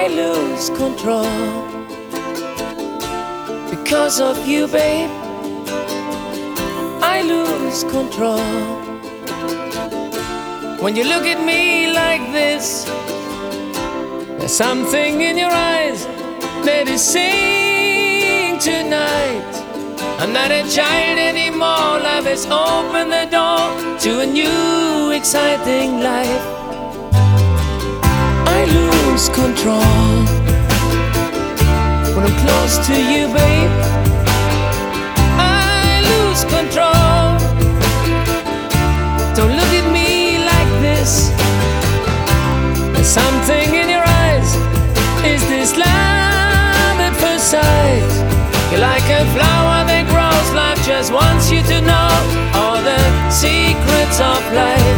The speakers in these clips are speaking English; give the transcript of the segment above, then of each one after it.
I lose control because of you, babe. I lose control. When you look at me like this, there's something in your eyes that is saying tonight, I'm not a child anymore. Life has opened the door to a new exciting life. I lose control when I'm close to you, babe. I lose control. Don't look at me like this. There's something in your eyes. Is this love at first sight? You're like a flower that grows. Life just wants you to know all the secrets of life.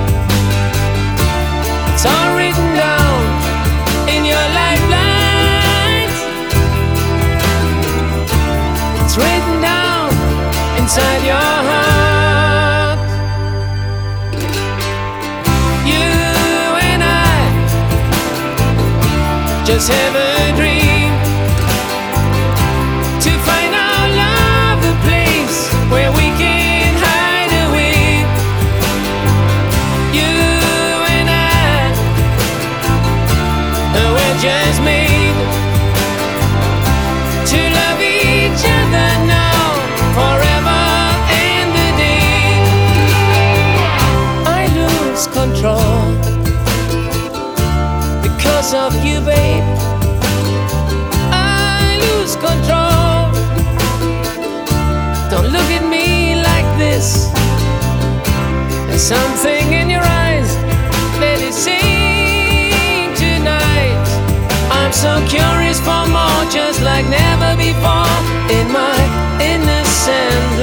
It's all written down in your lifelines. It's written down inside your heart. You and I just have a dream to find our love, a place where we can hide away. You and I, we're just made to love each other now, forever and a day. I lose control because of you, babe. I lose control. Don't look at me like this. There's something in your eyes that is saying tonight, I'm so curious for more, just like never before in my innocence.